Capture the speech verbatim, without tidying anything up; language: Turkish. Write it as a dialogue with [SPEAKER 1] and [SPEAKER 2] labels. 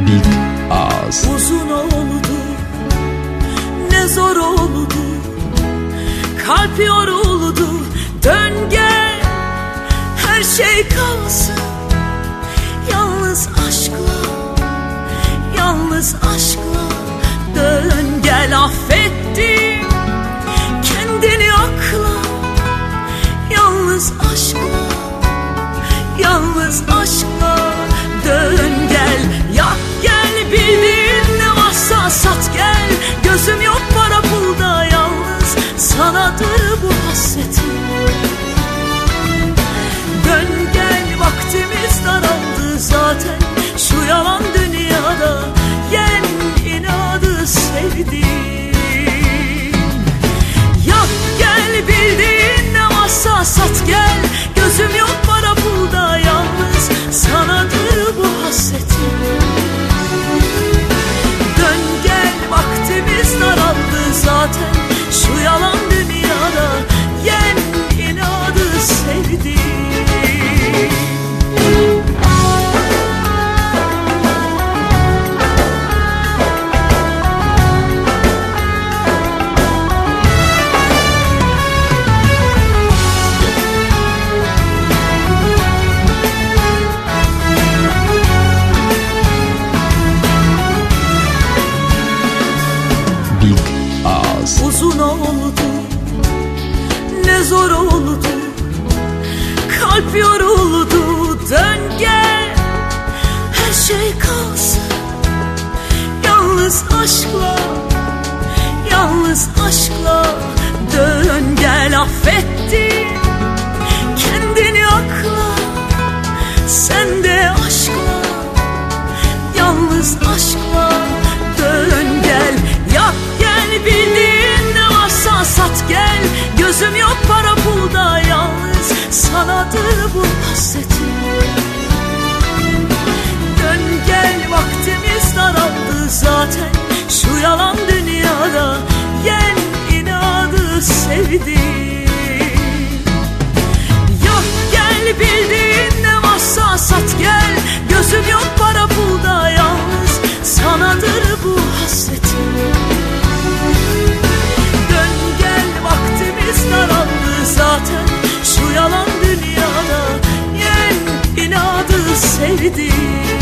[SPEAKER 1] Big Ağız.
[SPEAKER 2] Uzun oldu, ne zor oldu, kalp yoruldu. Dön gel, her şey kalsın. Yalnız aşkla, yalnız aşkla. Dön gel, affettim kendini akla. Yalnız aşkla, yalnız aşkla. Dön gel, yak gel, bildiğin ne varsa sat gel. Gözüm yok para pulda, yalnız sanadır bu hasretim. Dön gel, vaktimiz daraldı zaten şu yalan dünyada. Yen inadı sevdim. Yak gel, bildiğin ne varsa sat gel. Gözüm yok para pulda, yalnız sanadır bu hasretim. Dön gel, vaktimiz daraldı zaten şu yalan dünyada. Yen inadı sevdim. Uzun oldu, ne zor oldu, kalp yoruldu. Dön gel, her şey kalsın. Yalnız aşkla, yalnız aşkla. Dön gel, affettim kendini akla. Sen de aşkla, yalnız aşkla. Dön gel, yak gel, bildiğin ne varsa sat gel. Gözüm yok para pulda, yalnız sanadır bu hasretim. Dön gel, vaktimiz daraldı zaten şu yalan dünyada. Yen inadı sevdim. Yok gel, bildiğin ne varsa sat gel. Gözüm yok para pulda, yalnız sanadır bu hasretim. Dön gel, vaktimiz daraldı zaten şu yalan dünyada. Yen inadı sevdim.